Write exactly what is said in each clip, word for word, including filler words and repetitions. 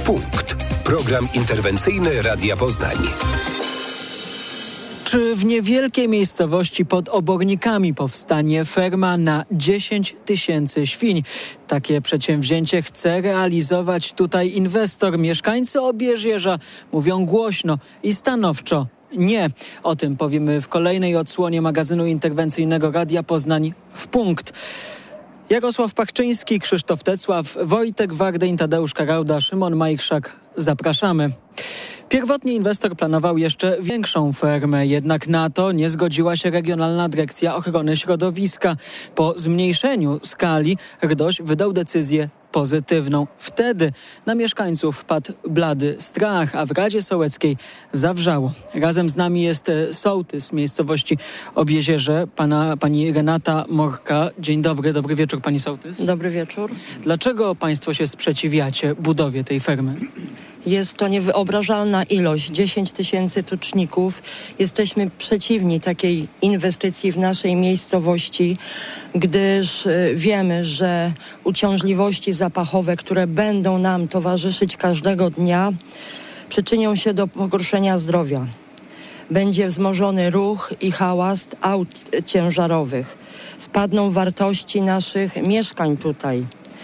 Punkt. Program interwencyjny Radia Poznań. Czy w niewielkiej miejscowości pod Obornikami powstanie ferma na dziesięć tysięcy świń? Takie przedsięwzięcie chce realizować tutaj inwestor. Mieszkańcy Obieżierza mówią głośno i stanowczo nie. O tym powiemy w kolejnej odsłonie magazynu interwencyjnego Radia Poznań w Punkt. Jarosław Pachczyński, Krzysztof Tecław, Wojtek Wardyń, Tadeusz Karauda, Szymon Majchrzak. Zapraszamy. Pierwotnie inwestor planował jeszcze większą fermę, jednak na to nie zgodziła się Regionalna Dyrekcja Ochrony Środowiska. Po zmniejszeniu skali RDOŚ wydał decyzję pozytywną. Wtedy na mieszkańców padł blady strach, a w Radzie Sołeckiej zawrzało. Razem z nami jest sołtys z miejscowości Obiezierze, pana, pani Renata Morka. Dzień dobry, dobry wieczór pani sołtys. Dobry wieczór. Dlaczego państwo się sprzeciwiacie budowie tej fermy? Jest to niewyobrażalna ilość, dziesięć tysięcy tuczników. Jesteśmy przeciwni takiej inwestycji w naszej miejscowości, gdyż wiemy, że uciążliwości zapachowe, które będą nam towarzyszyć każdego dnia, przyczynią się do pogorszenia zdrowia. Będzie wzmożony ruch i hałas aut ciężarowych. Spadną wartości naszych mieszkań tutaj.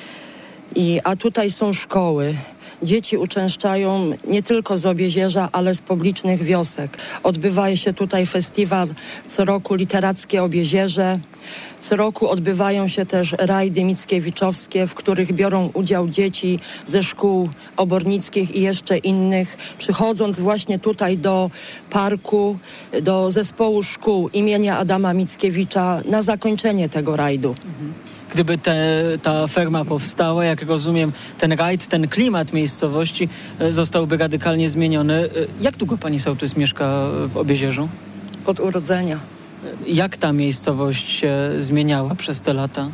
I, a tutaj są szkoły. Dzieci uczęszczają nie tylko z Obiezierza, ale z publicznych wiosek. Odbywa się tutaj festiwal co roku literackie Obiezierze. Co roku odbywają się też rajdy mickiewiczowskie, w których biorą udział dzieci ze szkół obornickich i jeszcze innych, przychodząc właśnie tutaj do parku, do zespołu szkół imienia Adama Mickiewicza na zakończenie tego rajdu. Mhm. Gdyby te, ta ferma powstała, jak rozumiem, ten rajd, ten klimat miejscowości zostałby radykalnie zmieniony. Jak długo pani sołtys mieszka w Obiezierzu? Od urodzenia. Jak ta miejscowość się zmieniała przez te lata?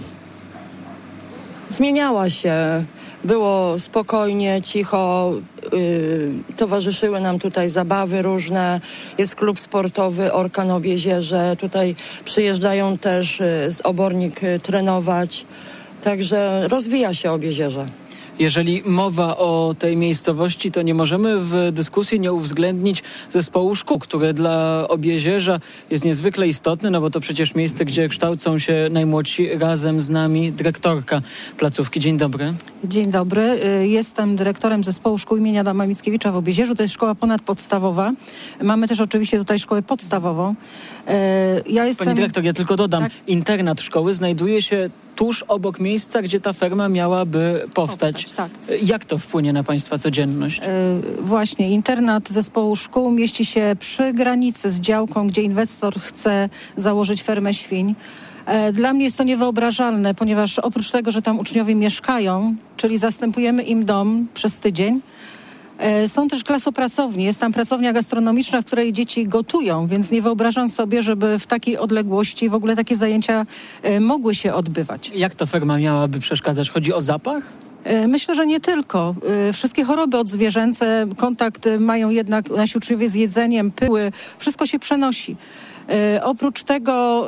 Zmieniała się. Było spokojnie, cicho, yy, towarzyszyły nam tutaj zabawy różne. Jest klub sportowy Orkan Obiezierze. Tutaj przyjeżdżają też yy, z Obornik yy, trenować. Także rozwija się Obiezierze. Jeżeli mowa o tej miejscowości, to nie możemy w dyskusji nie uwzględnić zespołu szkół, które dla Obiezierza jest niezwykle istotny, no bo to przecież miejsce, gdzie kształcą się najmłodsi. Razem z nami dyrektorka placówki. Dzień dobry. Dzień dobry. Jestem dyrektorem zespołu szkół imienia Adama Mickiewicza w Obiezierzu. To jest szkoła ponadpodstawowa. Mamy też oczywiście tutaj szkołę podstawową. Ja jestem... Pani dyrektor, ja tylko dodam, tak? Internat szkoły znajduje się tuż obok miejsca, gdzie ta ferma miałaby powstać. powstać tak. Jak to wpłynie na państwa codzienność? Yy, właśnie, internat zespołu szkół mieści się przy granicy z działką, gdzie inwestor chce założyć fermę świń. Yy, dla mnie jest to niewyobrażalne, ponieważ oprócz tego, że tam uczniowie mieszkają, czyli zastępujemy im dom przez tydzień, są też klasopracownie. Jest tam pracownia gastronomiczna, w której dzieci gotują, więc nie wyobrażam sobie, żeby w takiej odległości w ogóle takie zajęcia mogły się odbywać. Jak to ferma miałaby przeszkadzać? Chodzi o zapach? Myślę, że nie tylko. Wszystkie choroby odzwierzęce, kontakt mają jednak nasi uczniowie z jedzeniem, pyły, wszystko się przenosi. Oprócz tego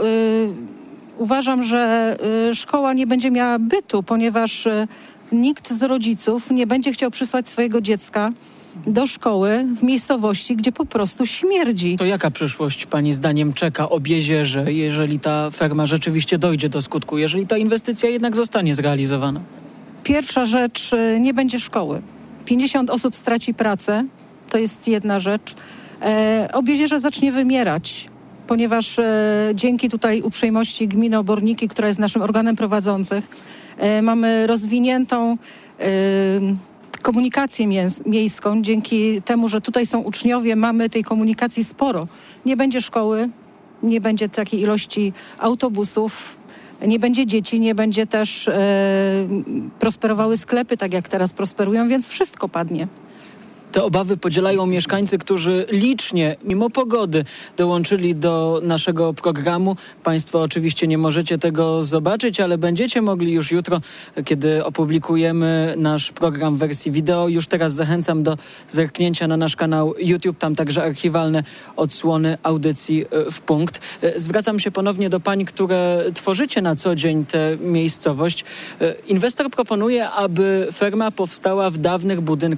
uważam, że szkoła nie będzie miała bytu, ponieważ nikt z rodziców nie będzie chciał przysłać swojego dziecka do szkoły w miejscowości, gdzie po prostu śmierdzi. To jaka przyszłość pani zdaniem czeka Obiezierze, jeżeli ta ferma rzeczywiście dojdzie do skutku, jeżeli ta inwestycja jednak zostanie zrealizowana? Pierwsza rzecz, nie będzie szkoły. pięćdziesiąt osób straci pracę, to jest jedna rzecz. E, Obiezierze zacznie wymierać, ponieważ e, dzięki tutaj uprzejmości gminy Oborniki, która jest naszym organem prowadzącym, e, mamy rozwiniętą e, komunikację mies- miejską. Dzięki temu, że tutaj są uczniowie, mamy tej komunikacji sporo. Nie będzie szkoły, nie będzie takiej ilości autobusów, nie będzie dzieci, nie będzie też e, prosperowały sklepy, tak jak teraz prosperują, więc wszystko padnie. Te obawy podzielają mieszkańcy, którzy licznie, mimo pogody, dołączyli do naszego programu. Państwo oczywiście nie możecie tego zobaczyć, ale będziecie mogli już jutro, kiedy opublikujemy nasz program w wersji wideo. Już teraz zachęcam do zerknięcia na nasz kanał YouTube, tam także archiwalne odsłony audycji w punkt. Zwracam się ponownie do pań, które tworzycie na co dzień tę miejscowość. Inwestor proponuje, aby ferma powstała w dawnych budynkach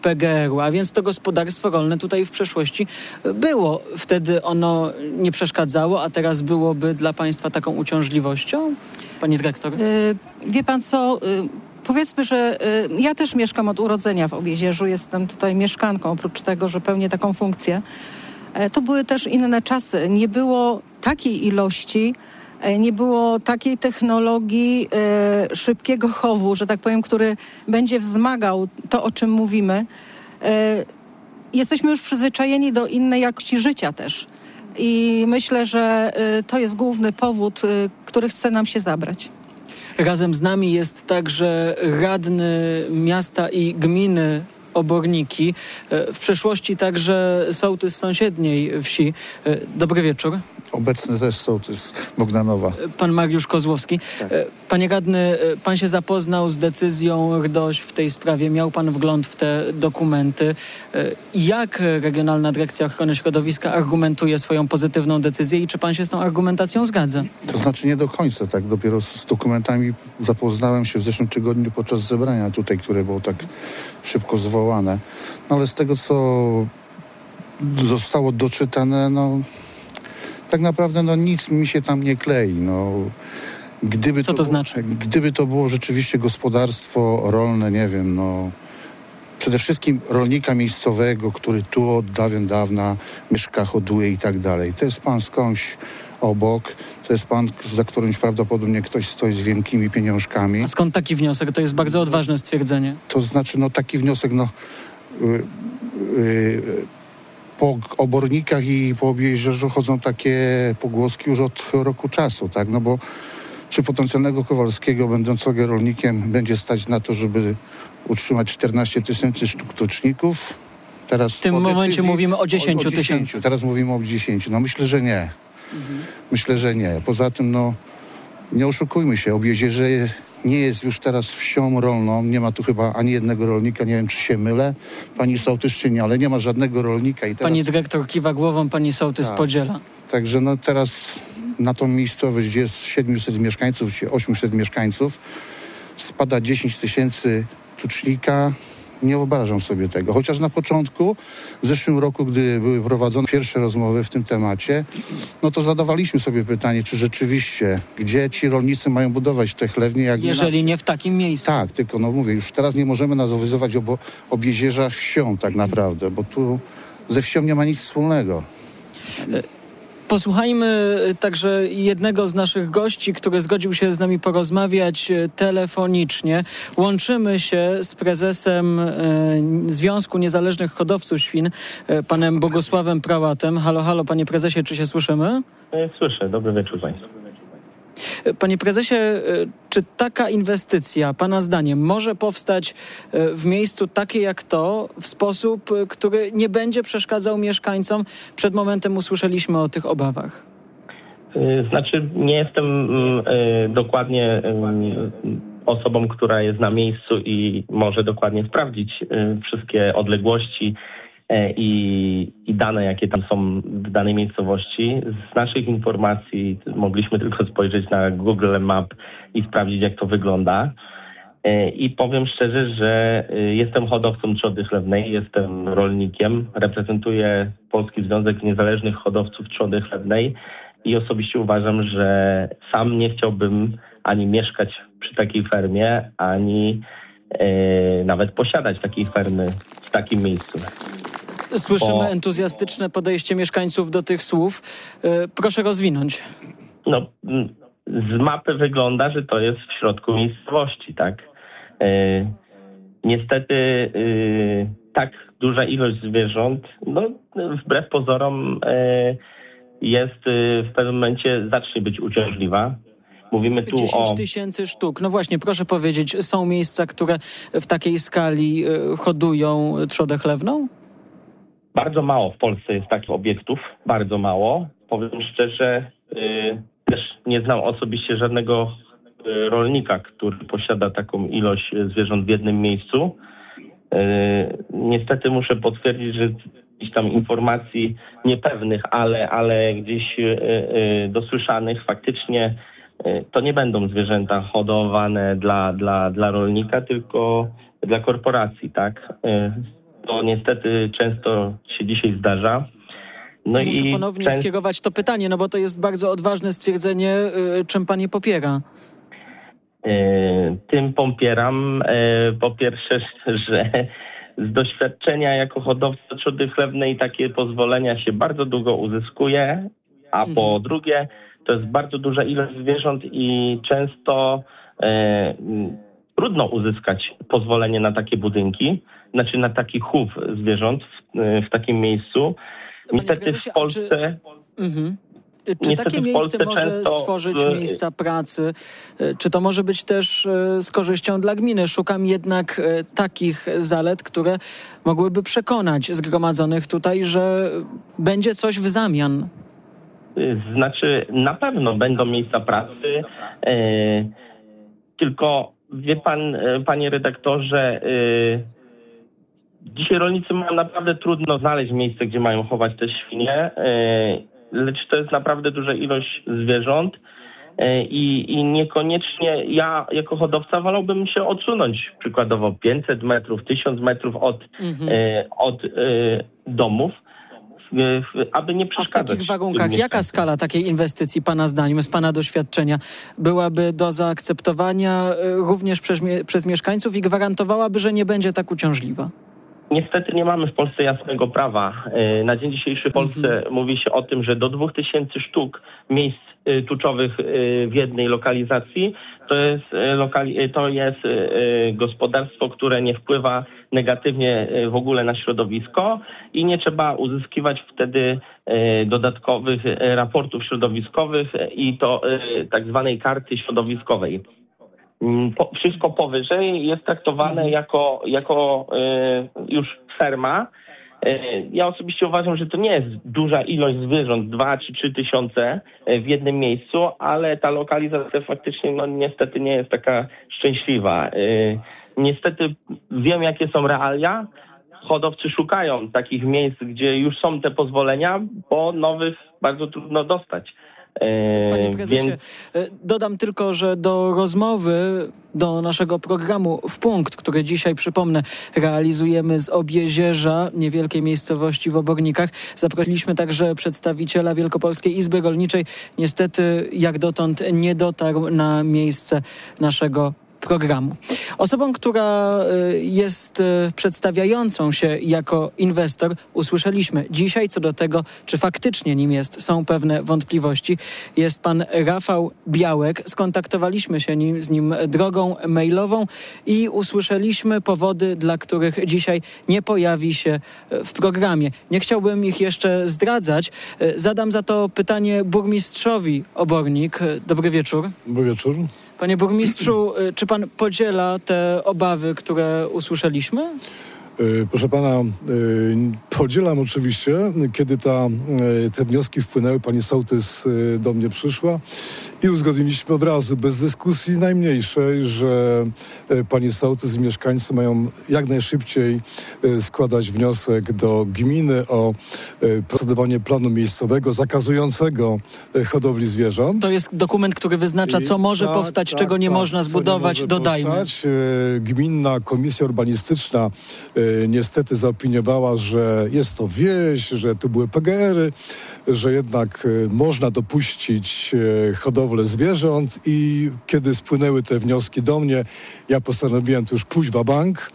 P G R u, a więc to gospodarstwo rolne tutaj w przeszłości było. Wtedy ono nie przeszkadzało, a teraz byłoby dla państwa taką uciążliwością? Pani dyrektor? Yy, wie pan co... Yy... Powiedzmy, że y, ja też mieszkam od urodzenia w Obiezierzu, jestem tutaj mieszkanką, oprócz tego, że pełnię taką funkcję. E, to były też inne czasy. Nie było takiej ilości, e, nie było takiej technologii e, szybkiego chowu, że tak powiem, który będzie wzmagał to, o czym mówimy. E, jesteśmy już przyzwyczajeni do innej jakości życia też. I myślę, że y, to jest główny powód, y, który chce nam się zabrać. Razem z nami jest także radny miasta i gminy Oborniki. W przeszłości także sołtys sąsiedniej wsi. Dobry wieczór. Obecny też sołtys Bogdanowa. Pan Mariusz Kozłowski. Tak. Panie radny, pan się zapoznał z decyzją R D O Ś w tej sprawie. Miał pan wgląd w te dokumenty. Jak Regionalna Dyrekcja Ochrony Środowiska argumentuje swoją pozytywną decyzję i czy pan się z tą argumentacją zgadza? To znaczy nie do końca, tak. Dopiero z dokumentami zapoznałem się w zeszłym tygodniu podczas zebrania tutaj, które było tak szybko zwołane. No ale z tego, co zostało doczytane, no tak naprawdę no nic mi się tam nie klei. No, gdyby Co to, to znaczy? Było, gdyby to było rzeczywiście gospodarstwo rolne, nie wiem, no przede wszystkim rolnika miejscowego, który tu od dawien dawna mieszka, hoduje i tak dalej. To jest pan skądś obok, to jest pan, za którymś prawdopodobnie ktoś stoi z wielkimi pieniążkami. A skąd taki wniosek? To jest bardzo odważne stwierdzenie. To znaczy, no taki wniosek, no yy, yy, po Obornikach i po Obiezierzu chodzą takie pogłoski już od roku czasu, tak? No bo czy potencjalnego Kowalskiego, będącego rolnikiem, będzie stać na to, żeby utrzymać czternaście tysięcy sztuk tuczników? Teraz w tym momencie decyzji, mówimy o dziesięciu tysięcy. Teraz mówimy o dziesięciu. No myślę, że nie. Mhm. Myślę, że nie. Poza tym, no nie oszukujmy się, Obiezierze nie jest już teraz wsią rolną. Nie ma tu chyba ani jednego rolnika. Nie wiem, czy się mylę, pani sołtys, czy nie, ale nie ma żadnego rolnika. I teraz... Pani dyrektor kiwa głową, pani sołtys tak. podziela. Także no teraz na tą miejscowość, gdzie jest siedmiuset mieszkańców, czy osiemset mieszkańców, spada dziesięć tysięcy tucznika. Nie wyobrażam sobie tego. Chociaż na początku, w zeszłym roku, gdy były prowadzone pierwsze rozmowy w tym temacie, no to zadawaliśmy sobie pytanie, czy rzeczywiście, gdzie ci rolnicy mają budować te chlewnie, jak jeżeli nie, nie w takim miejscu. Tak, tylko no mówię, już teraz nie możemy nazywać obo, Obiezierza wsią tak naprawdę, bo tu ze wsią nie ma nic wspólnego. Posłuchajmy także jednego z naszych gości, który zgodził się z nami porozmawiać telefonicznie. Łączymy się z prezesem e, Związku Niezależnych Hodowców Świn, e, panem Bogusławem Prałatem. Halo, halo, panie prezesie, czy się słyszymy? Słyszę. Dobry wieczór państwu. Panie prezesie, czy taka inwestycja, pana zdaniem, może powstać w miejscu takie jak to, w sposób, który nie będzie przeszkadzał mieszkańcom? Przed momentem usłyszeliśmy o tych obawach. Znaczy, nie jestem y, dokładnie y, osobą, która jest na miejscu i może dokładnie sprawdzić y, wszystkie odległości I, i dane, jakie tam są w danej miejscowości. Z naszych informacji mogliśmy tylko spojrzeć na Google Map i sprawdzić, jak to wygląda. I powiem szczerze, że jestem hodowcą trzody chlewnej, jestem rolnikiem, reprezentuję Polski Związek Niezależnych Hodowców Trzody Chlewnej i osobiście uważam, że sam nie chciałbym ani mieszkać przy takiej fermie, ani e, nawet posiadać takiej fermy w takim miejscu. Słyszymy Bo... entuzjastyczne podejście mieszkańców do tych słów. Proszę rozwinąć. No, z mapy wygląda, że to jest w środku miejscowości, tak? E, niestety e, tak duża ilość zwierząt, no wbrew pozorom e, jest e, w pewnym momencie zacznie być uciążliwa. Mówimy tu dziesięć o... tysięcy sztuk. No właśnie, proszę powiedzieć, są miejsca, które w takiej skali e, hodują trzodę chlewną? Bardzo mało w Polsce jest takich obiektów, bardzo mało. Powiem szczerze, yy, też nie znam osobiście żadnego yy, rolnika, który posiada taką ilość zwierząt w jednym miejscu. Yy, niestety muszę potwierdzić, że gdzieś tam informacji niepewnych, ale, ale gdzieś yy, yy, dosłyszanych faktycznie yy, to nie będą zwierzęta hodowane dla, dla, dla rolnika, tylko dla korporacji, tak? Yy, to niestety często się dzisiaj zdarza. No Muszę i ponownie często... skierować to pytanie, no bo to jest bardzo odważne stwierdzenie, czym pan je popiera. Tym popieram po pierwsze, że z doświadczenia jako hodowca trzody chlewnej takie pozwolenia się bardzo długo uzyskuje, a mhm. po drugie to jest bardzo duża ilość zwierząt i często e, trudno uzyskać pozwolenie na takie budynki, znaczy na taki chów zwierząt w, w takim miejscu. Niestety prezesie, w Polsce... Czy... Mhm. Czy takie miejsce może często... stworzyć miejsca pracy? Czy to może być też z korzyścią dla gminy? Szukam jednak takich zalet, które mogłyby przekonać zgromadzonych tutaj, że będzie coś w zamian. Znaczy, na pewno będą miejsca pracy, e, tylko wie pan, panie redaktorze, e, dzisiaj rolnicy mają naprawdę trudno znaleźć miejsce, gdzie mają chować te świnie, e, lecz to jest naprawdę duża ilość zwierząt e, i, i niekoniecznie ja jako hodowca wolałbym się odsunąć przykładowo pięćset metrów, tysiąc metrów od, mhm. e, od e, domów, aby nie przeszkadzać. A w takich warunkach jaka skala takiej inwestycji pana zdaniem, z pana doświadczenia byłaby do zaakceptowania również przez, przez mieszkańców i gwarantowałaby, że nie będzie tak uciążliwa? Niestety nie mamy w Polsce jasnego prawa. Na dzień dzisiejszy w Polsce mhm. mówi się o tym, że do dwóch tysięcy sztuk miejsc tuczowych w jednej lokalizacji to jest, lokali- to jest gospodarstwo, które nie wpływa negatywnie w ogóle na środowisko i nie trzeba uzyskiwać wtedy dodatkowych raportów środowiskowych i to tak zwanej karty środowiskowej. Po, wszystko powyżej jest traktowane jako, jako y, już ferma. Y, ja osobiście uważam, że to nie jest duża ilość zwierząt, dwa czy trzy tysiące w jednym miejscu, ale ta lokalizacja faktycznie no, niestety nie jest taka szczęśliwa. Y, niestety wiem, jakie są realia. Hodowcy szukają takich miejsc, gdzie już są te pozwolenia, bo nowych bardzo trudno dostać. Panie prezesie, Więc... dodam tylko, że do rozmowy, do naszego programu W Punkt, który dzisiaj, przypomnę, realizujemy z Obiezierza, niewielkiej miejscowości w Obornikach, zaprosiliśmy także przedstawiciela Wielkopolskiej Izby Rolniczej. Niestety, jak dotąd nie dotarł na miejsce naszego programu. Osobą, która jest przedstawiającą się jako inwestor, usłyszeliśmy dzisiaj co do tego, czy faktycznie nim jest, są pewne wątpliwości. Jest pan Rafał Białek. Skontaktowaliśmy się nim, z nim drogą mailową i usłyszeliśmy powody, dla których dzisiaj nie pojawi się w programie. Nie chciałbym ich jeszcze zdradzać. Zadam za to pytanie burmistrzowi Obornik. Dobry wieczór. Dobry wieczór. Panie burmistrzu, czy pan podziela te obawy, które usłyszeliśmy? Proszę pana, podzielam oczywiście. Kiedy ta, te wnioski wpłynęły, pani sołtys do mnie przyszła i uzgodniliśmy od razu, bez dyskusji najmniejszej, że pani sołtys i mieszkańcy mają jak najszybciej składać wniosek do gminy o procedowanie planu miejscowego zakazującego hodowli zwierząt. To jest dokument, który wyznacza, co może tak, powstać, tak, czego nie tak, można zbudować, nie dodajmy. Powstać. Gminna Komisja Urbanistyczna niestety zaopiniowała, że jest to wieś, że to były P G ery, że jednak można dopuścić hodowlę zwierząt i kiedy spłynęły te wnioski do mnie, ja postanowiłem tu już pójść wa bank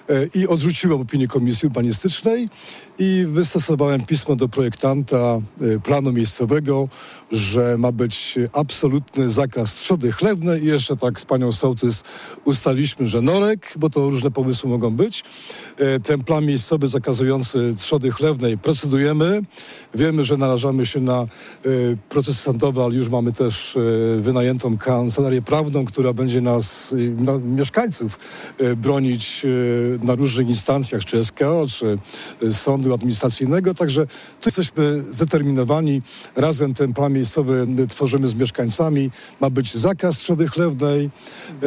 i odrzuciłem opinię Komisji Urbanistycznej i wystosowałem pismo do projektanta planu miejscowego, że ma być absolutny zakaz trzody chlewnej i jeszcze tak z panią sołtys ustaliliśmy, że norek, bo to różne pomysły mogą być. Ten plan miejscowy zakazujący trzody chlewnej procedujemy. Wiemy, że narażamy się na procesy sądowe, ale już mamy też wynajętą kancelarię prawną, która będzie nas, na, mieszkańców bronić na różnych instancjach, czy S K O, czy sądu administracyjnego. Także tu jesteśmy zdeterminowani. Razem ten plan miejscowy tworzymy z mieszkańcami. Ma być zakaz trzody chlewnej e,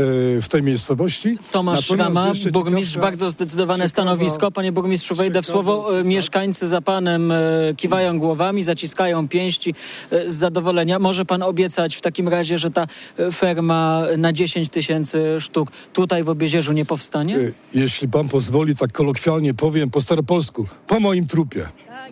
w tej miejscowości. Tomasz Szrama, burmistrz, bardzo zdecydowane ciekawa, stanowisko. Panie burmistrzu, wejdę w słowo. Sprawa. Mieszkańcy za panem e, kiwają głowami, zaciskają pięści e, z zadowolenia. Może pan obiecać w takim razie, że ta ferma na dziesięć tysięcy sztuk tutaj w Obiezierzu nie powstanie? E, jeśli pan pan pozwoli, tak kolokwialnie powiem po staropolsku, po moim trupie.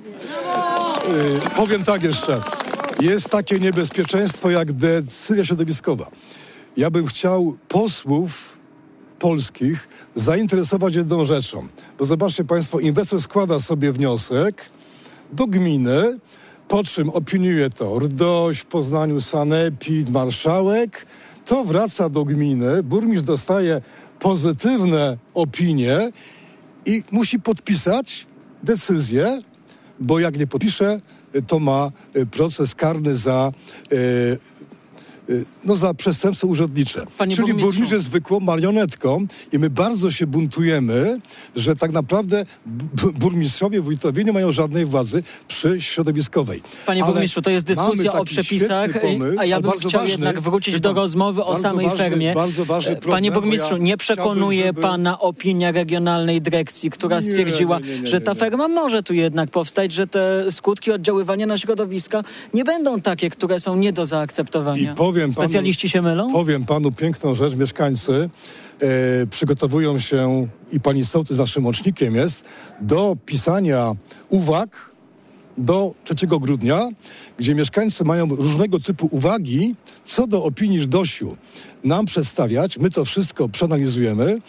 Yy, powiem tak jeszcze. Jest takie niebezpieczeństwo jak decyzja środowiskowa. Ja bym chciał posłów polskich zainteresować jedną rzeczą. Bo zobaczcie państwo, inwestor składa sobie wniosek do gminy, po czym opiniuje to R D O Ś w Poznaniu, sanepid, marszałek. To wraca do gminy, burmistrz dostaje pozytywne opinie i musi podpisać decyzję, bo jak nie podpisze, to ma proces karny za, e, e, no za przestępstwo urzędnicze. Panie Czyli burmistrzu. burmistrz jest zwykłą marionetką i my bardzo się buntujemy, że tak naprawdę b- burmistrzowie, wójtowie nie mają żadnej władzy przyśrodowiskowej. Panie Ale burmistrzu, to jest dyskusja mamy o taki przepisach, świetny pomysł, a ja ale bym bardzo chciał ważny, jednak wrócić wie do pan, rozmowy o bardzo samej ważny, fermie. bardzo ważny problem, Panie bo burmistrzu, ja nie przekonuje chciałbym, żeby- pana opinia regionalnej dyrekcji, która Nie, stwierdziła, nie, nie, nie, że nie, ta nie. ferma może tu jednak powstać, że te skutki oddziaływania na środowiska nie będą takie, które są nie do zaakceptowania. I powiem panu- Specjaliści się mylą? Powiem panu piękną rzecz. Mieszkańcy e, przygotowują się, i pani sołtys naszym łącznikiem jest, do pisania uwag do trzeciego grudnia, gdzie mieszkańcy mają różnego typu uwagi co do opinii R D O Ś-u nam przedstawiać. My to wszystko przeanalizujemy, e,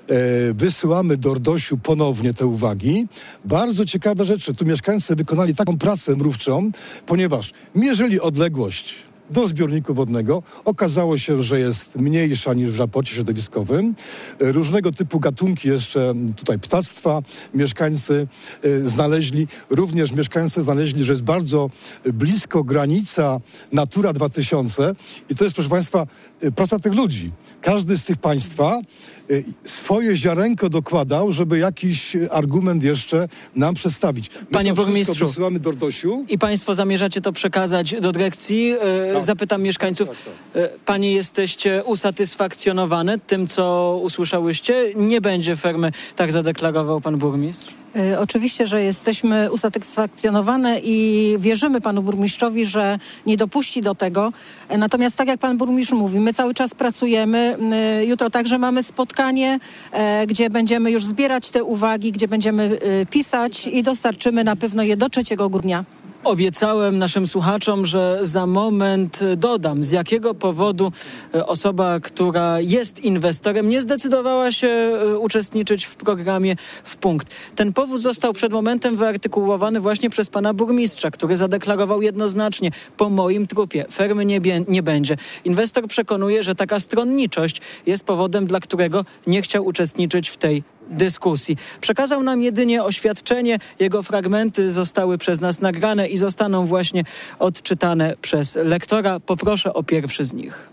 wysyłamy do R D O Ś-u ponownie te uwagi. Bardzo ciekawe rzeczy. Tu mieszkańcy wykonali taką pracę mrówczą, ponieważ mierzyli odległość do zbiorniku wodnego. Okazało się, że jest mniejsza niż w raporcie środowiskowym. E, Różnego typu gatunki jeszcze tutaj ptactwa mieszkańcy e, znaleźli. Również mieszkańcy znaleźli, że jest bardzo blisko granica Natura dwa tysiące i to jest, proszę państwa, e, praca tych ludzi. Każdy z tych państwa e, swoje ziarenko dokładał, żeby jakiś argument jeszcze nam przedstawić. My Panie to wszystko burmistrzu. wysyłamy do R D O Ś-u. I państwo zamierzacie to przekazać do dyrekcji? E, Tak. Zapytam mieszkańców. Tak, e, Panie jesteście usatysfakcjonowane tym, co usłyszałyście? Nie będzie fermy, tak zadeklarował pan burmistrz. Y, Oczywiście, że jesteśmy usatysfakcjonowane i wierzymy panu burmistrzowi, że nie dopuści do tego. E, Natomiast tak jak pan burmistrz mówi, my cały czas pracujemy. Y, Jutro także mamy spotkanie, e, gdzie będziemy już zbierać te uwagi, gdzie będziemy y, pisać i dostarczymy na pewno je do trzeciego grudnia. Obiecałem naszym słuchaczom, że za moment dodam, z jakiego powodu e, osoba, która jest inwestorem, nie zdecydowała się e, uczestniczyć w programie W Punkt. Ten powód został przed momentem wyartykułowany właśnie przez pana burmistrza, który zadeklarował jednoznacznie: po moim trupie fermy nie, bie- nie będzie. Inwestor przekonuje, że taka stronniczość jest powodem, dla którego nie chciał uczestniczyć w tej dyskusji. Przekazał nam jedynie oświadczenie, jego fragmenty zostały przez nas nagrane i zostaną właśnie odczytane przez lektora. Poproszę o pierwszy z nich.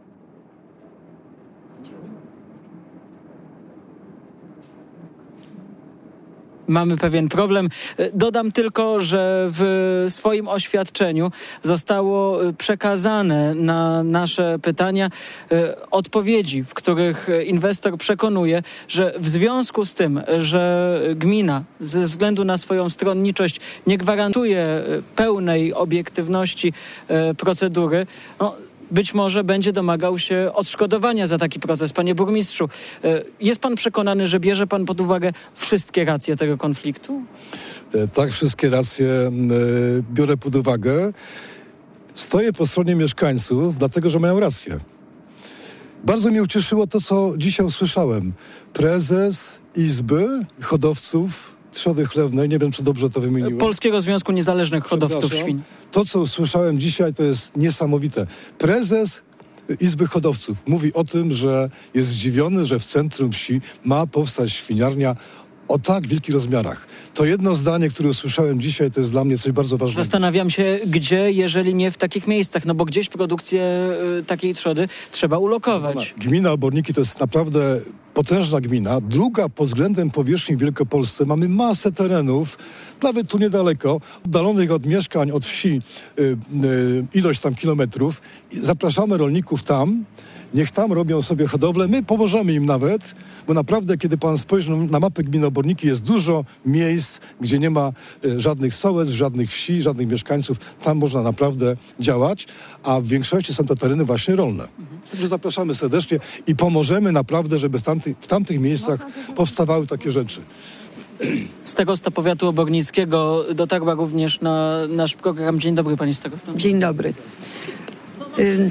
Mamy pewien problem. Dodam tylko, że w swoim oświadczeniu zostało przekazane na nasze pytania e, odpowiedzi, w których inwestor przekonuje, że w związku z tym, że gmina ze względu na swoją stronniczość nie gwarantuje e, pełnej obiektywności e, procedury, no, być może będzie domagał się odszkodowania za taki proces. Panie burmistrzu, e, jest pan przekonany, że bierze pan pod uwagę wszystkie racje tego konfliktu? E, Tak, wszystkie racje e, biorę pod uwagę. Stoję po stronie mieszkańców, dlatego że mają rację. Bardzo mnie ucieszyło to, co dzisiaj usłyszałem. Prezes Izby Hodowców Trzody Chlewnej, nie wiem, czy dobrze to wymieniłem. Polskiego Związku Niezależnych Hodowców Przepraszam. Świń. To, co usłyszałem dzisiaj, to jest niesamowite. Prezes Izby Hodowców mówi o tym, że jest zdziwiony, że w centrum wsi ma powstać świniarnia o tak wielkich rozmiarach. To jedno zdanie, które usłyszałem dzisiaj, to jest dla mnie coś bardzo ważnego. Zastanawiam się, gdzie, jeżeli nie w takich miejscach, no bo gdzieś produkcję y, takiej trzody trzeba ulokować. Gmina Oborniki to jest naprawdę potężna gmina. Druga pod względem powierzchni w Wielkopolsce. Mamy masę terenów, nawet tu niedaleko, oddalonych od mieszkań, od wsi y, y, ilość tam kilometrów. I zapraszamy rolników tam niech tam robią sobie hodowlę, my pomożemy im nawet, bo naprawdę, kiedy pan spojrzy na mapę gminy Oborniki, jest dużo miejsc, gdzie nie ma e, żadnych sołectw, żadnych wsi, żadnych mieszkańców, tam można naprawdę działać, a w większości są to tereny właśnie rolne. Także zapraszamy serdecznie i pomożemy naprawdę, żeby w tamtych, w tamtych miejscach powstawały takie rzeczy. Starosta powiatu obornickiego dotarła również na nasz program. Dzień dobry, panie starosto. Dzień dobry. Y-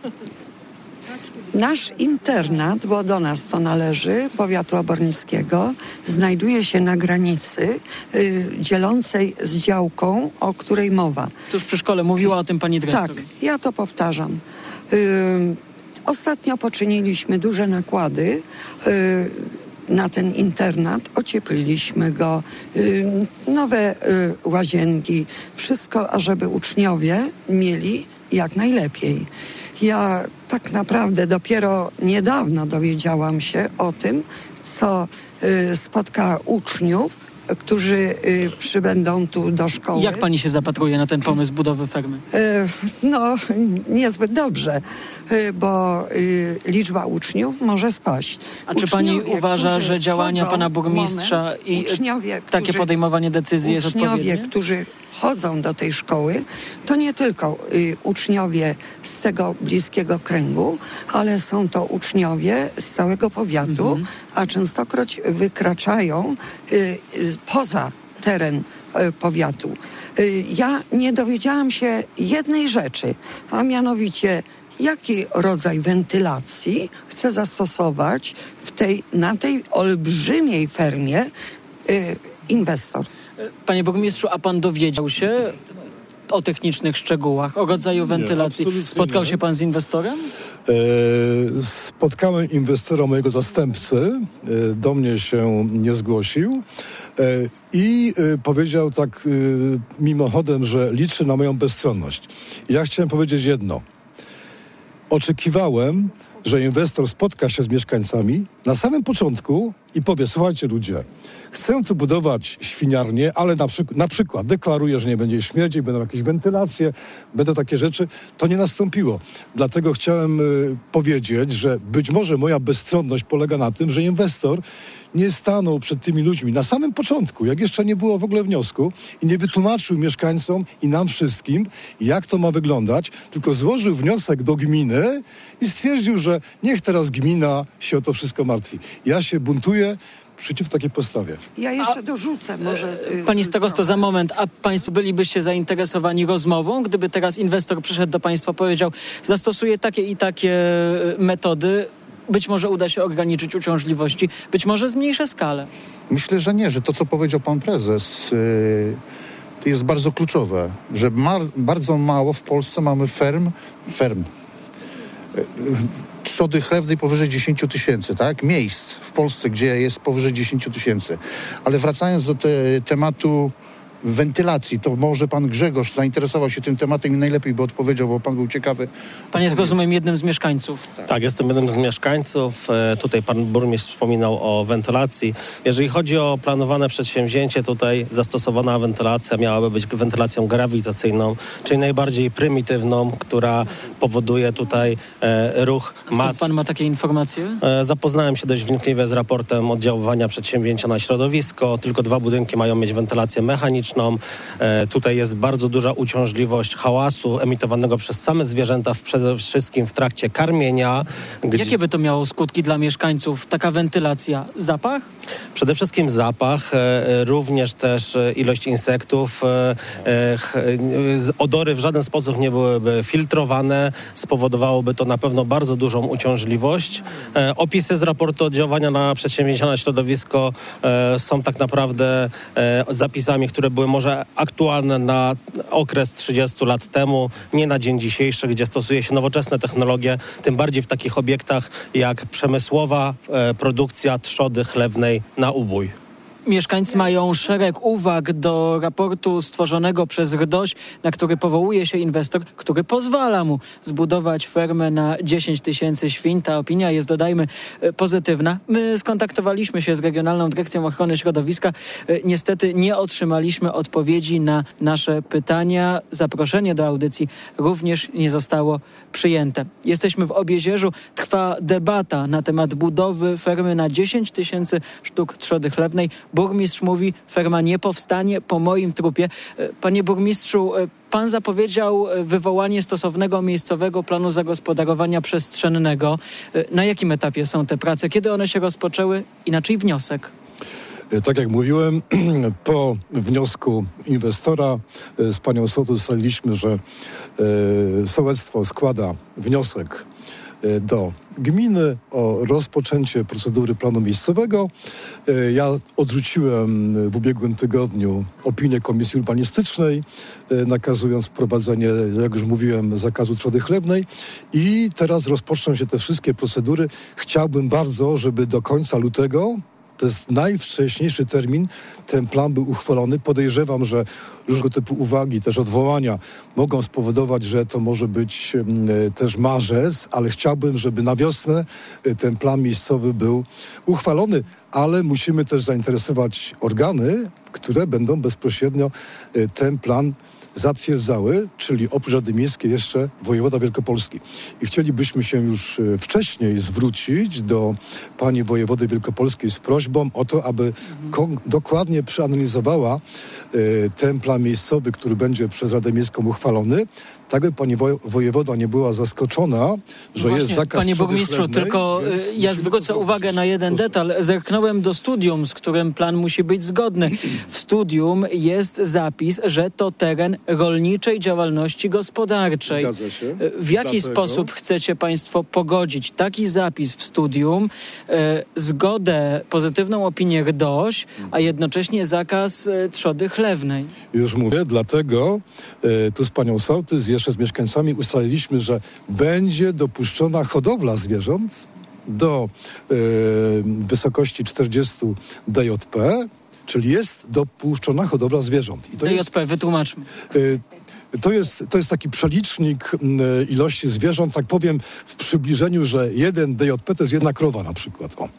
Nasz internat, bo do nas to należy, powiatu obornickiego, znajduje się na granicy y, dzielącej z działką, o której mowa. Tuż przy szkole mówiła o tym pani dyrektor. Tak, ja to powtarzam. Y, ostatnio poczyniliśmy duże nakłady y, na ten internat, ociepliliśmy go, y, nowe y, łazienki, wszystko, ażeby uczniowie mieli jak najlepiej. Ja tak naprawdę dopiero niedawno dowiedziałam się o tym, co y, spotka uczniów, którzy y, przybędą tu do szkoły. Jak pani się zapatruje na ten pomysł budowy fermy? Y, no, niezbyt dobrze, y, bo y, liczba uczniów może spaść. A czy pani Uczniowie, uważa, którzy że działania chodzą- pana burmistrza moment, i uczniowie, takie którzy- podejmowanie decyzji jest Uczniowie, odpowiednie? którzy chodzą do tej szkoły, to nie tylko y, uczniowie z tego bliskiego kręgu, ale są to uczniowie z całego powiatu, Mhm. a częstokroć wykraczają y, y, poza teren y, powiatu. Y, ja nie dowiedziałam się jednej rzeczy, a mianowicie jaki rodzaj wentylacji chce zastosować w tej, na tej olbrzymiej fermie y, inwestor. Panie burmistrzu, a pan dowiedział się o technicznych szczegółach, o rodzaju wentylacji? absolutnie Spotkał nie. się pan z inwestorem? E, spotkałem inwestora, mojego zastępcy, e, do mnie się nie zgłosił e, i e, powiedział tak e, mimochodem, że liczy na moją bezstronność. Ja chciałem powiedzieć jedno. Oczekiwałem, że inwestor spotka się z mieszkańcami na samym początku i powie, słuchajcie ludzie, chcę tu budować świniarnię, ale na, przyk- na przykład deklaruję, że nie będzie śmierci, będą jakieś wentylacje, będą takie rzeczy. To nie nastąpiło. Dlatego chciałem y, powiedzieć, że być może moja bezstronność polega na tym, że inwestor nie stanął przed tymi ludźmi na samym początku, jak jeszcze nie było w ogóle wniosku i nie wytłumaczył mieszkańcom i nam wszystkim, jak to ma wyglądać, tylko złożył wniosek do gminy i stwierdził, że niech teraz gmina się o to wszystko martwi. Ja się buntuję przeciw takiej postawie. Ja jeszcze dorzucę może... y, Pani starosto, trochę. za moment, a państwo bylibyście zainteresowani rozmową, gdyby teraz inwestor przyszedł do państwa, powiedział, zastosuję takie i takie y, metody, być może uda się ograniczyć uciążliwości, być może zmniejszę skalę. Myślę, że nie, że to, co powiedział pan prezes, yy, to jest bardzo kluczowe, że mar- bardzo mało w Polsce mamy ferm, ferm, yy, trzody chlewnej powyżej dziesięć tysięcy, tak? Miejsc w Polsce, gdzie jest powyżej dziesięć tysięcy. Ale wracając do te, tematu wentylacji, to może pan Grzegorz zainteresował się tym tematem i najlepiej by odpowiedział, bo pan był ciekawy. Pan jest, rozumiem, jednym z mieszkańców. Tak, jestem jednym z mieszkańców. E, Tutaj pan burmistrz wspominał o wentylacji. Jeżeli chodzi o planowane przedsięwzięcie, tutaj zastosowana wentylacja miałaby być wentylacją grawitacyjną, czyli najbardziej prymitywną, która powoduje tutaj e, ruch Skąd mas. pan ma takie informacje? E, Zapoznałem się dość wnikliwie z raportem oddziaływania przedsięwzięcia na środowisko. Tylko dwa budynki mają mieć wentylację mechaniczną. E, tutaj jest bardzo duża uciążliwość hałasu emitowanego przez same zwierzęta, w, przede wszystkim w trakcie karmienia. Gdzie Jakie by to miało skutki dla mieszkańców? Taka wentylacja? Zapach? Przede wszystkim zapach, e, również też e, ilość insektów. E, e, ch- e, z- odory w żaden sposób nie byłyby filtrowane. Spowodowałoby to na pewno bardzo dużą uciążliwość. E, opisy z raportu oddziaływania na przedsięwzięcia na środowisko e, są tak naprawdę e, zapisami, które były może aktualne na okres trzydziestu lat temu, nie na dzień dzisiejszy, gdzie stosuje się nowoczesne technologie, tym bardziej w takich obiektach jak przemysłowa e, produkcja trzody chlewnej na ubój. Mieszkańcy mają szereg uwag do raportu stworzonego przez R D O Ś, na który powołuje się inwestor, który pozwala mu zbudować fermę na dziesięć tysięcy świń. Ta opinia jest, dodajmy, pozytywna. My skontaktowaliśmy się z Regionalną Dyrekcją Ochrony Środowiska. Niestety nie otrzymaliśmy odpowiedzi na nasze pytania. Zaproszenie do audycji również nie zostało przyjęte. Jesteśmy w Obiezierzu. Trwa debata na temat budowy fermy na dziesięć tysięcy sztuk trzody chlewnej. Burmistrz mówi, ferma nie powstanie po moim trupie. Panie burmistrzu, pan zapowiedział wywołanie stosownego miejscowego planu zagospodarowania przestrzennego. Na jakim etapie są te prace? Kiedy one się rozpoczęły? Inaczej wniosek. Tak jak mówiłem, po wniosku inwestora z panią Sołtys ustaliliśmy, że sołectwo składa wniosek do gminy o rozpoczęcie procedury planu miejscowego. Ja odrzuciłem w ubiegłym tygodniu opinię Komisji Urbanistycznej, nakazując wprowadzenie, jak już mówiłem, zakazu trzody chlewnej i teraz rozpoczną się te wszystkie procedury. Chciałbym bardzo, żeby do końca lutego, to jest najwcześniejszy termin, ten plan był uchwalony. Podejrzewam, że różnego typu uwagi, też odwołania mogą spowodować, że to może być e, też marzec, ale chciałbym, żeby na wiosnę e, ten plan miejscowy był uchwalony, ale musimy też zainteresować organy, które będą bezpośrednio e, ten plan zatwierdzały, czyli oprócz Rady Miejskiej jeszcze wojewoda wielkopolski. I chcielibyśmy się już wcześniej zwrócić do pani wojewody wielkopolskiej z prośbą o to, aby kon- dokładnie przeanalizowała y, ten plan miejscowy, który będzie przez Radę Miejską uchwalony, tak by pani wo- wojewoda nie była zaskoczona, że no jest właśnie, zakaz panie trzody burmistrzu, chlewnej, tylko więc ja zwrócę uwagę na jeden detal. Zerknąłem do studium, z którym plan musi być zgodny. W studium jest zapis, że to teren rolniczej działalności gospodarczej. Zgadza się. W jaki Dlatego sposób chcecie państwo pogodzić taki zapis w studium, e, zgodę, pozytywną opinię R D O Ś, a jednocześnie zakaz e, trzody chlewnej? Już mówię, dlatego e, tu z panią Sołtys, jeszcze z mieszkańcami ustaliliśmy, że będzie dopuszczona hodowla zwierząt do e, wysokości czterdzieści D J P, czyli jest dopuszczona hodowla zwierząt. I to D J jest, P, wytłumaczmy. e, To jest, to jest taki przelicznik e, ilości zwierząt, tak powiem w przybliżeniu, że jeden D J P to jest jedna krowa na przykład. O.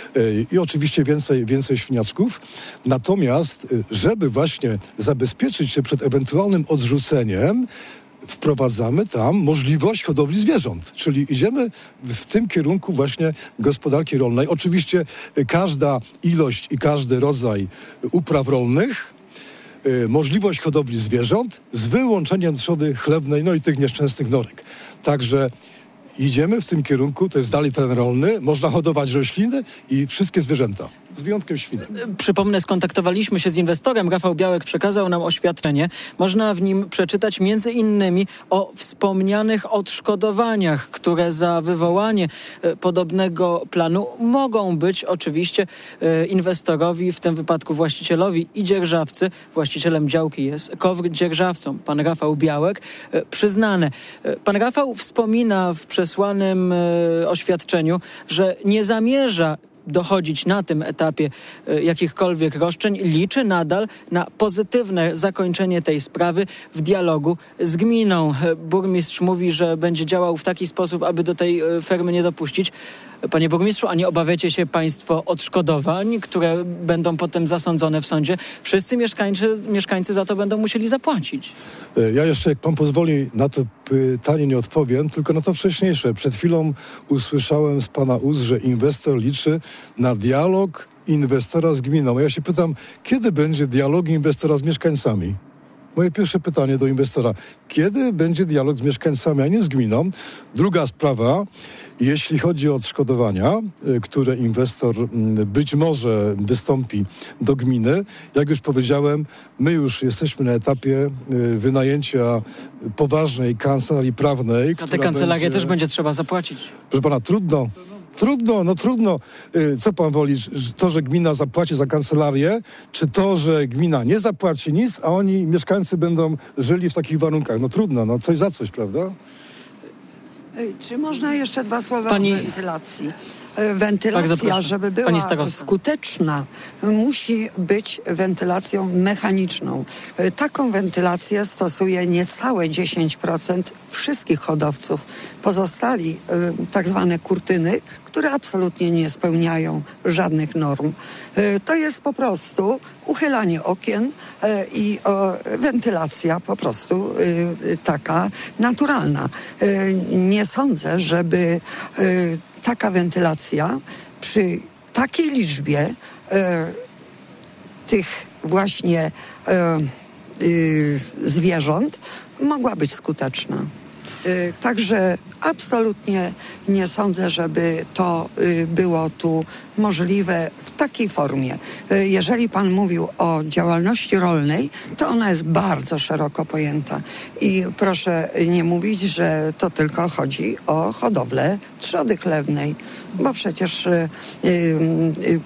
I oczywiście więcej, więcej świniaczków. Natomiast, żeby właśnie zabezpieczyć się przed ewentualnym odrzuceniem, wprowadzamy tam możliwość hodowli zwierząt. Czyli idziemy w tym kierunku właśnie gospodarki rolnej. Oczywiście każda ilość i każdy rodzaj upraw rolnych, możliwość hodowli zwierząt z wyłączeniem trzody chlewnej, no i tych nieszczęsnych norek. Także idziemy w tym kierunku, to jest dalej teren rolny, można hodować rośliny i wszystkie zwierzęta, z wyjątkiem świnek. Przypomnę, skontaktowaliśmy się z inwestorem. Rafał Białek przekazał nam oświadczenie. Można w nim przeczytać między innymi o wspomnianych odszkodowaniach, które za wywołanie e, podobnego planu mogą być oczywiście e, inwestorowi, w tym wypadku właścicielowi i dzierżawcy, właścicielem działki jest K O W R dzierżawcą, pan Rafał Białek, e, przyznane. E, pan Rafał wspomina w przesłanym e, oświadczeniu, że nie zamierza dochodzić na tym etapie e, jakichkolwiek roszczeń, liczy nadal na pozytywne zakończenie tej sprawy w dialogu z gminą. E, burmistrz mówi, że będzie działał w taki sposób, aby do tej e, fermy nie dopuścić. Panie burmistrzu, a nie obawiacie się państwo odszkodowań, które będą potem zasądzone w sądzie? Wszyscy mieszkańcy, mieszkańcy za to będą musieli zapłacić. Ja jeszcze, jak pan pozwoli, na to pytanie nie odpowiem, tylko na to wcześniejsze. Przed chwilą usłyszałem z pana ust, że inwestor liczy na dialog inwestora z gminą. Ja się pytam, kiedy będzie dialog inwestora z mieszkańcami? Moje pierwsze pytanie do inwestora. Kiedy będzie dialog z mieszkańcami, a nie z gminą? Druga sprawa, jeśli chodzi o odszkodowania, które inwestor być może wystąpi do gminy, jak już powiedziałem, my już jesteśmy na etapie wynajęcia poważnej kancelarii prawnej. Za tę kancelarię będzie... też będzie trzeba zapłacić. Proszę pana, trudno. Trudno, no trudno. Co pan woli? To, że gmina zapłaci za kancelarię, czy to, że gmina nie zapłaci nic, a oni, mieszkańcy, będą żyli w takich warunkach? No trudno, no coś za coś, prawda? Czy można jeszcze dwa słowa Pani... o wentylacji? Wentylacja, żeby była skuteczna, musi być wentylacją mechaniczną. Taką wentylację stosuje niecałe dziesięć procent wszystkich hodowców. Pozostali tak zwane kurtyny, które absolutnie nie spełniają żadnych norm. To jest po prostu uchylanie okien i wentylacja po prostu taka naturalna. Nie sądzę, żeby taka wentylacja przy takiej liczbie tych właśnie zwierząt mogła być skuteczna. Także absolutnie nie sądzę, żeby to było tu możliwe w takiej formie. Jeżeli pan mówił o działalności rolnej, to ona jest bardzo szeroko pojęta. I proszę nie mówić, że to tylko chodzi o hodowlę trzody chlewnej, bo przecież yy, yy,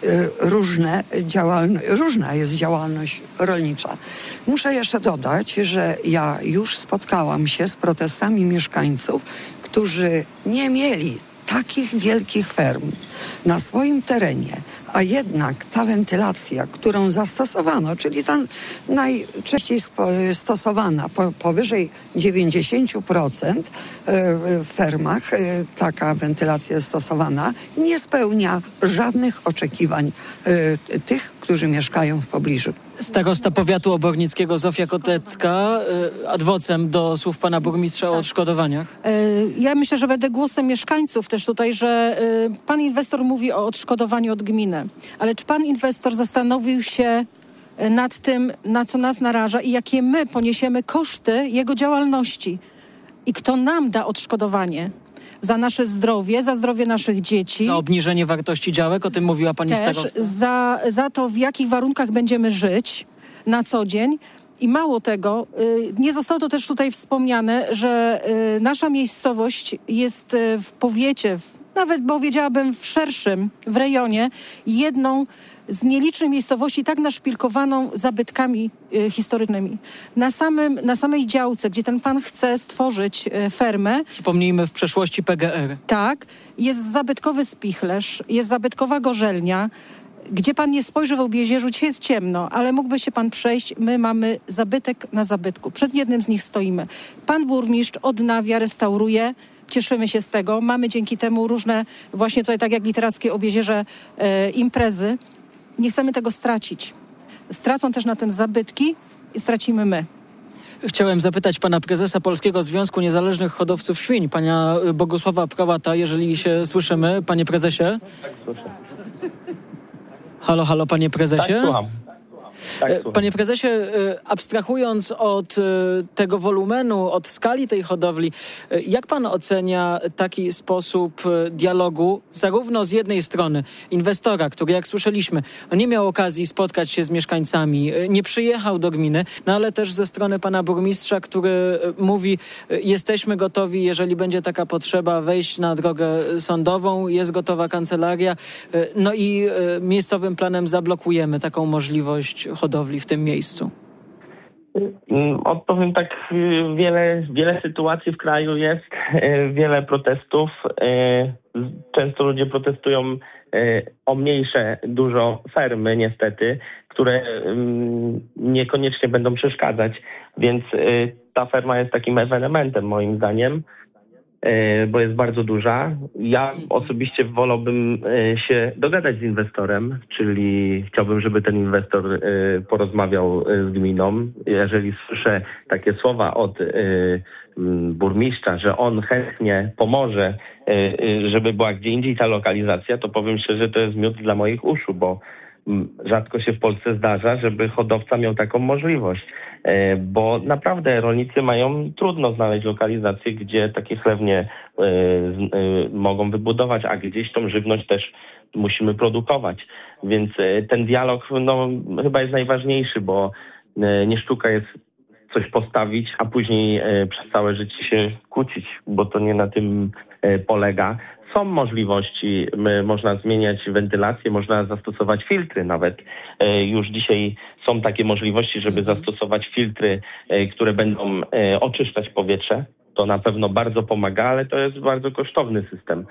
Różne działalno- różna jest działalność rolnicza. Muszę jeszcze dodać, że ja już spotkałam się z protestami mieszkańców, którzy nie mieli takich wielkich ferm na swoim terenie, a jednak ta wentylacja, którą zastosowano, czyli ta najczęściej stosowana, po, powyżej dziewięćdziesiąt procent w fermach taka wentylacja jest stosowana, nie spełnia żadnych oczekiwań tych, którzy mieszkają w pobliżu. Starosta powiatu obornickiego Zofia Kotecka, adwocem do słów pana burmistrza o odszkodowaniach. Ja myślę, że będę głosem mieszkańców też tutaj, że pan inwestor mówi o odszkodowaniu od gminy. Ale czy pan inwestor zastanowił się nad tym, na co nas naraża i jakie my poniesiemy koszty jego działalności? I kto nam da odszkodowanie? Za nasze zdrowie, za zdrowie naszych dzieci. Za obniżenie wartości działek, o tym mówiła pani też starosta. Za, za to, w jakich warunkach będziemy żyć na co dzień. I mało tego, y, nie zostało to też tutaj wspomniane, że y, nasza miejscowość jest y, w powiecie, w, nawet powiedziałabym w szerszym, w rejonie, jedną z nielicznych miejscowości tak naszpilkowaną zabytkami y, historycznymi. Na, samym, na samej działce, gdzie ten pan chce stworzyć y, fermę. Przypomnijmy, w przeszłości P G R. Tak, jest zabytkowy spichlerz, jest zabytkowa gorzelnia. Gdzie pan nie spojrzy w Obiezierzu, dzisiaj jest ciemno, ale mógłby się pan przejść. My mamy zabytek na zabytku. Przed jednym z nich stoimy. Pan burmistrz odnawia, restauruje. Cieszymy się z tego. Mamy dzięki temu różne, właśnie tutaj tak jak literackie Obiezierze, e, imprezy. Nie chcemy tego stracić. Stracą też na tym zabytki i stracimy my. Chciałem zapytać pana prezesa Polskiego Związku Niezależnych Hodowców Świń, pana Bogusława Prałata, jeżeli się słyszymy. Panie prezesie? Tak, słyszę. Halo, halo, panie prezesie? Tak, słucham. Tak, Panie prezesie, abstrahując od tego wolumenu, od skali tej hodowli, jak pan ocenia taki sposób dialogu zarówno z jednej strony inwestora, który, jak słyszeliśmy, nie miał okazji spotkać się z mieszkańcami, nie przyjechał do gminy, no ale też ze strony pana burmistrza, który mówi, jesteśmy gotowi, jeżeli będzie taka potrzeba, wejść na drogę sądową, jest gotowa kancelaria, no i miejscowym planem zablokujemy taką możliwość hodowli w tym miejscu? Odpowiem tak, wiele, wiele sytuacji w kraju jest, wiele protestów. Często ludzie protestują o mniejsze dużo fermy niestety, które niekoniecznie będą przeszkadzać, więc ta ferma jest takim ewenementem moim zdaniem, bo jest bardzo duża. Ja osobiście wolałbym się dogadać z inwestorem, czyli chciałbym, żeby ten inwestor porozmawiał z gminą. Jeżeli słyszę takie słowa od burmistrza, że on chętnie pomoże, żeby była gdzie indziej ta lokalizacja, to powiem szczerze, to jest miód dla moich uszu, bo rzadko się w Polsce zdarza, żeby hodowca miał taką możliwość. Bo naprawdę rolnicy mają trudno znaleźć lokalizację, gdzie takie chlewnie y, y, mogą wybudować, a gdzieś tą żywność też musimy produkować. Więc y, ten dialog no, chyba jest najważniejszy, bo y, nie sztuka jest coś postawić, a później y, przez całe życie się kłócić, bo to nie na tym y, polega. Są możliwości, y, można zmieniać wentylację, można zastosować filtry nawet. Y, już dzisiaj są takie możliwości, żeby zastosować filtry, y, które będą y, oczyszczać powietrze. To na pewno bardzo pomaga, ale to jest bardzo kosztowny system.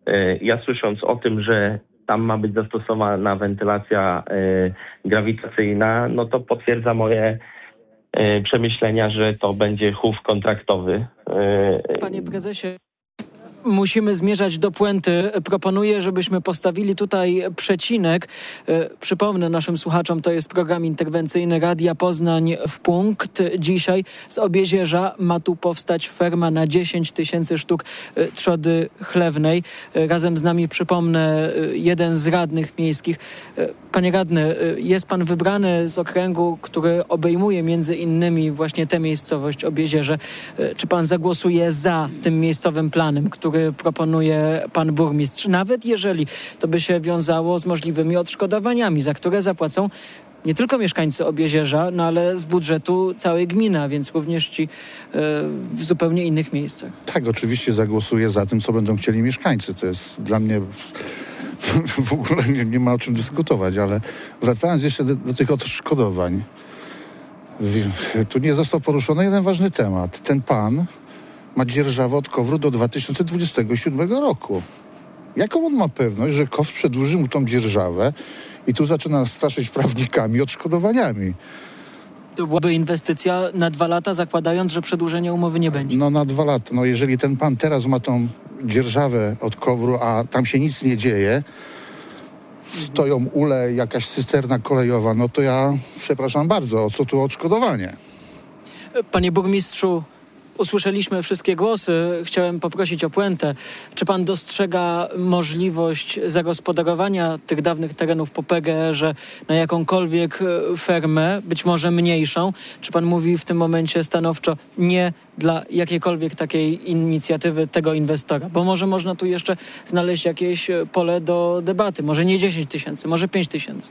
Ja słysząc o tym, że tam ma być zastosowana wentylacja grawitacyjna, no to potwierdza moje przemyślenia, że to będzie chów kontraktowy. Panie prezesie, musimy zmierzać do puenty. Proponuję, żebyśmy postawili tutaj przecinek. Przypomnę naszym słuchaczom, to jest program interwencyjny Radia Poznań w punkt. Dzisiaj z Obiezierza ma tu powstać ferma na dziesięć tysięcy sztuk trzody chlewnej. Razem z nami, przypomnę, jeden z radnych miejskich. Panie radny, jest pan wybrany z okręgu, który obejmuje między innymi właśnie tę miejscowość Obiezierze. Czy pan zagłosuje za tym miejscowym planem, który proponuje pan burmistrz, nawet jeżeli to by się wiązało z możliwymi odszkodowaniami, za które zapłacą nie tylko mieszkańcy Obiezierza, no ale z budżetu całej gminy, a więc również ci y, w zupełnie innych miejscach? Tak, oczywiście zagłosuję za tym, co będą chcieli mieszkańcy. To jest dla mnie w ogóle nie, nie ma o czym dyskutować, ale wracając jeszcze do, do tych odszkodowań, tu nie został poruszony jeden ważny temat. Ten pan ma dzierżawę od Kowru do dwa tysiące dwudziestego siódmego roku. Jaką on ma pewność, że K O W przedłuży mu tą dzierżawę i tu zaczyna straszyć prawnikami, odszkodowaniami? To byłaby inwestycja na dwa lata, zakładając, że przedłużenia umowy nie będzie. No na dwa lata. No jeżeli ten pan teraz ma tą dzierżawę od Kowru, a tam się nic nie dzieje, stoją ule, jakaś cysterna kolejowa, no to ja przepraszam bardzo, o co tu odszkodowanie? Panie burmistrzu, usłyszeliśmy wszystkie głosy. Chciałem poprosić o puentę. Czy pan dostrzega możliwość zagospodarowania tych dawnych terenów po P G R-ze na jakąkolwiek fermę, być może mniejszą? Czy pan mówi w tym momencie stanowczo nie dla jakiejkolwiek takiej inicjatywy tego inwestora? Bo może można tu jeszcze znaleźć jakieś pole do debaty. Może nie dziesięć tysięcy, może pięć tysięcy.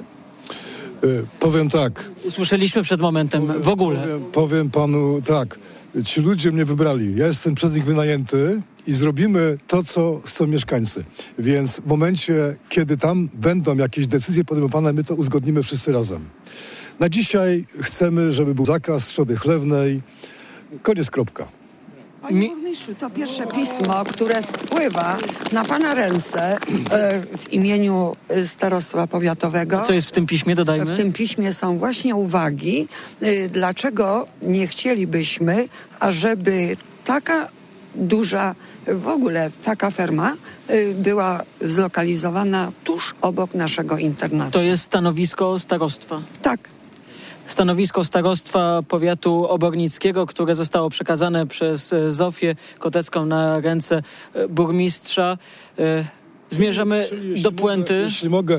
Yy, powiem tak. Usłyszeliśmy przed momentem powiem, w ogóle. Powiem, powiem panu tak. Ci ludzie mnie wybrali. Ja jestem przez nich wynajęty i zrobimy to, co chcą mieszkańcy. Więc w momencie, kiedy tam będą jakieś decyzje podejmowane, my to uzgodnimy wszyscy razem. Na dzisiaj chcemy, żeby był zakaz trzody chlewnej. Koniec, kropka. Panie burmistrzu, to pierwsze pismo, które spływa na pana ręce e, w imieniu starostwa powiatowego. Co jest w tym piśmie, dodajmy? W tym piśmie są właśnie uwagi, e, dlaczego nie chcielibyśmy, ażeby taka duża, w ogóle taka ferma e, była zlokalizowana tuż obok naszego internatu. To jest stanowisko starostwa. Tak. Stanowisko starostwa powiatu obornickiego, które zostało przekazane przez Zofię Kotecką na ręce burmistrza. Zmierzamy Czyli, do puenty. Mogę, jeśli mogę, e,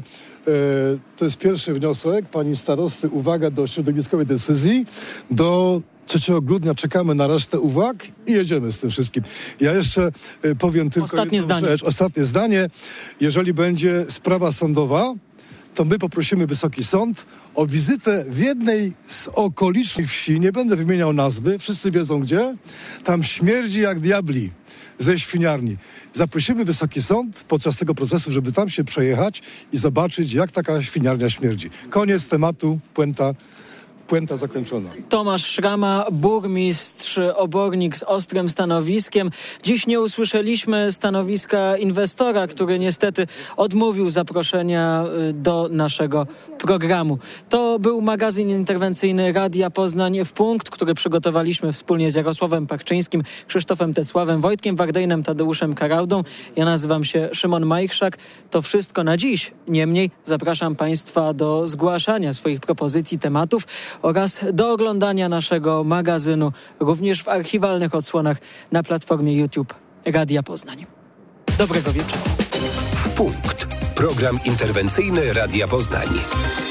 to jest pierwszy wniosek pani starosty. Uwaga do środowiskowej decyzji. Do trzeciego grudnia czekamy na resztę uwag i jedziemy z tym wszystkim. Ja jeszcze e, powiem tylko Ostatnie jedną zdanie. rzecz. Ostatnie zdanie. Jeżeli będzie sprawa sądowa, to my poprosimy Wysoki Sąd o wizytę w jednej z okolicznych wsi, nie będę wymieniał nazwy, wszyscy wiedzą gdzie, tam śmierdzi jak diabli ze świniarni. Zaprosimy Wysoki Sąd podczas tego procesu, żeby tam się przejechać i zobaczyć, jak taka świniarnia śmierdzi. Koniec tematu, puenta, puenta zakończona. Tomasz Szrama, burmistrz Obornik z ostrym stanowiskiem. Dziś nie usłyszeliśmy stanowiska inwestora, który niestety odmówił zaproszenia do naszego programu. To był magazyn interwencyjny Radia Poznań w punkt, który przygotowaliśmy wspólnie z Jarosławem Pachczyńskim, Krzysztofem Tesławem, Wojtkiem Wardejnem, Tadeuszem Karaudą. Ja nazywam się Szymon Majchrzak. To wszystko na dziś. Niemniej zapraszam Państwa do zgłaszania swoich propozycji, tematów oraz do oglądania naszego magazynu również w archiwalnych odsłonach na platformie YouTube Radia Poznań. Dobrego wieczoru. W punkt. Program interwencyjny Radia Poznań.